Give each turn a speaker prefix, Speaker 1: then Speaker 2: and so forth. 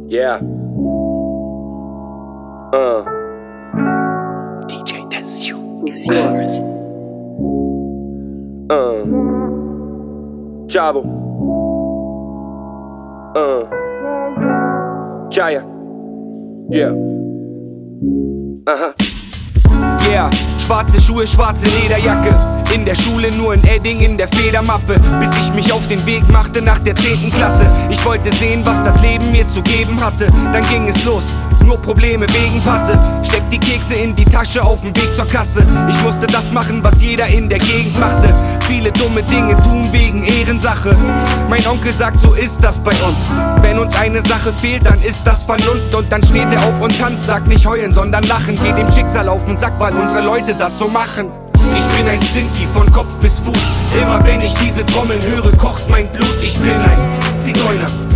Speaker 1: Yeah. DJ Tessio. Javo. Jaya. Yeah. Aha.
Speaker 2: Yeah, schwarze Schuhe, schwarze Lederjacke. In der Schule nur ein Edding in der Federmappe. Bis ich mich auf den Weg machte nach der 10. Klasse. Ich wollte sehen, was das Leben mir zu geben hatte. Dann ging es los, nur Probleme wegen Patte. Steck die Kekse in die Tasche auf dem Weg zur Kasse. Ich musste das machen, was jeder in der Gegend machte. Viele dumme Dinge tun wegen Ehrensache. Mein Onkel sagt, so ist das bei uns. Wenn uns eine Sache fehlt, dann ist das Vernunft. Und dann steht er auf und tanzt, sagt nicht heulen, sondern lachen. Geht dem Schicksal auf den Sack, weil unsere Leute das so machen. Ich bin ein Sinti von Kopf bis Fuß. Immer wenn ich diese Trommeln höre, kocht mein Blut. Ich bin ein Zigeuner.